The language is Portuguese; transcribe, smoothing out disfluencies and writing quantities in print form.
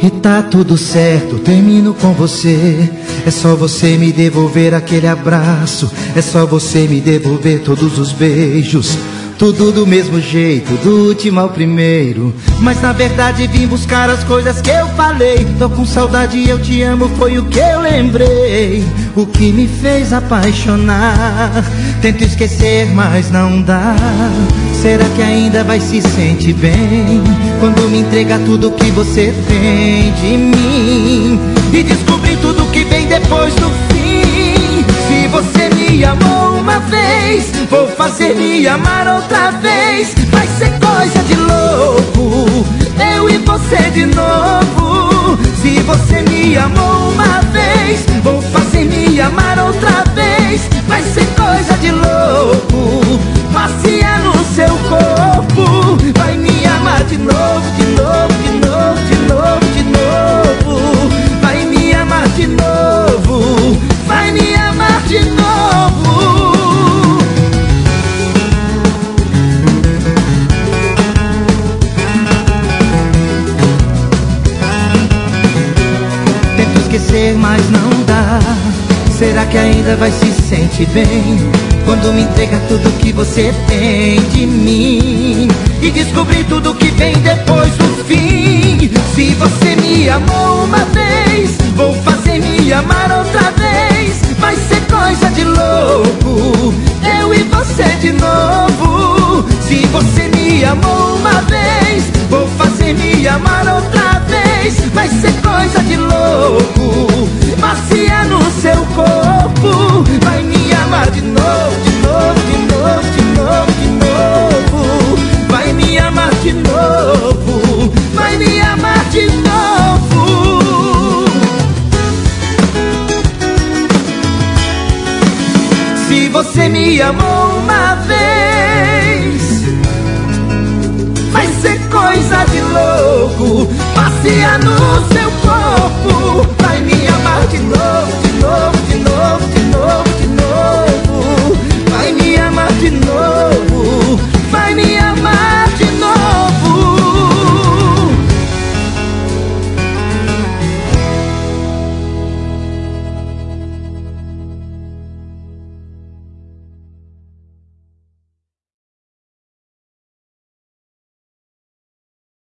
E tá tudo certo, termino com você. É só você me devolver aquele abraço, é só você me devolver todos os beijos. Tudo do mesmo jeito, do último ao primeiro. Mas na verdade vim buscar as coisas que eu falei. Tô com saudade, eu te amo, foi o que eu lembrei. O que me fez apaixonar. Tento esquecer, mas não dá. Será que ainda vai se sentir bem quando me entrega tudo que você tem de mim? E descobrir tudo que vem depois do fim. Se você me amou uma vez, vou fazer me amar outra vez. Vai ser coisa de louco, eu e você de novo. Se você me amou uma vez, vou fazer me amar outra vez. Vai ser coisa de louco, passear no seu corpo. Vai me amar de novo, de novo, de novo, de novo, de novo. Vai me amar de novo, vai me amar de novo. Tento esquecer, mas não dá. Será que ainda vai se sentir bem quando me entrega tudo que você tem de mim? E descobrir tudo que vem depois do fim. Se você me amou uma vez, vou fazer me amar outra vez. Vai ser coisa de louco, eu e você de novo. Se você me amou uma vez, vou fazer me amar outra vez. Vai ser coisa de louco, passear no seu corpo. Vai me amar de novo, de novo, de novo, de novo, de novo. Vai me amar de novo, vai me amar de novo. Se você me amou uma vez, vai ser coisa de louco, passear no seu corpo.